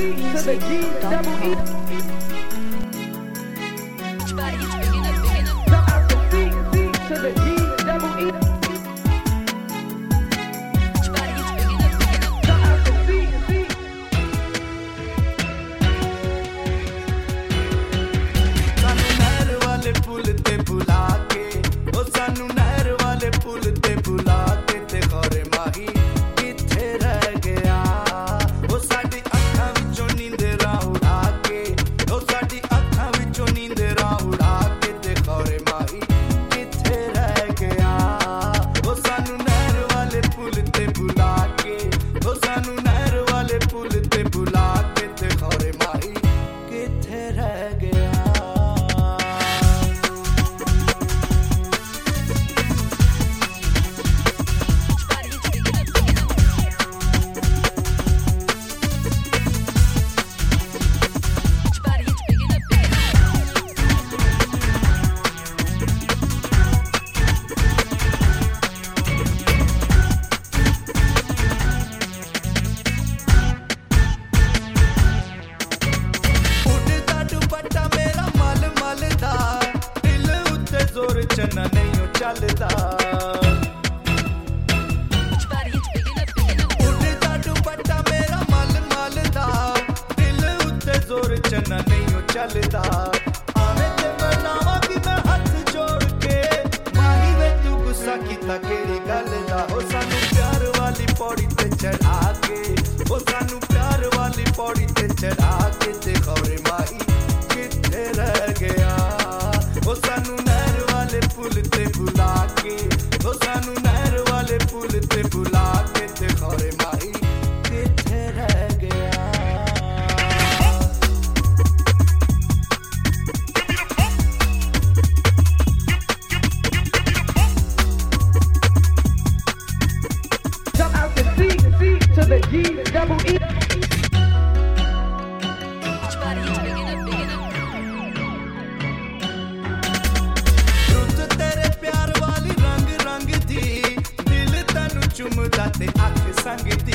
चन्ना नहीं चलता उड़दा दुपट्टा मेरा मल मलदा दिल उत्ते जोर चन्ना नहीं चलता आवे ते बनावा कि मैं हाथ जोड़ के माही वे तू गुस्सा कीता केड़ी गल दा ओ सानू प्यार वाली पौड़ी ते चढ़ा के ओ सानू प्यार वाली पौड़ी ते चढ़ा के ते खौरे माही किथे रह गया ओ सानू नहर वाले पुल ते बुला के ओ सानू नहर वाले पुल ते बुला के ते खौरे माही किथे रह गया Jump out the C to the G double E. चुमदा ते अख संगती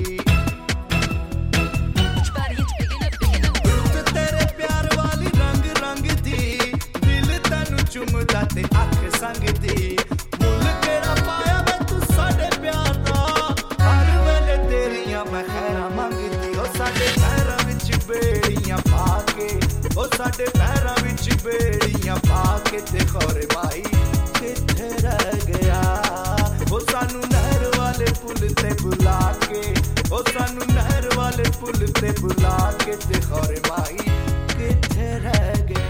रुत तेरे प्यार वाली रंग रंग दी दिल तैनू चुमदा ते अख संगती मुल केड़ा पाया मैं तू साडे प्यार दा हर वेले तेरियां मैं खैरां मंगदी ओ साडे पैरां विच बेड़ियां पा के ओ साडे पैरां विच बेड़ियां पा के ते खौरे माही किथे रह गया ओ सानू नहर वाले पुल ते बुला के ओ सानू नहर वाले पुल ते बुला के ते खौरे माही किथे रह गया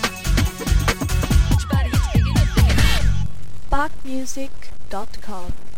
Parkmusic.com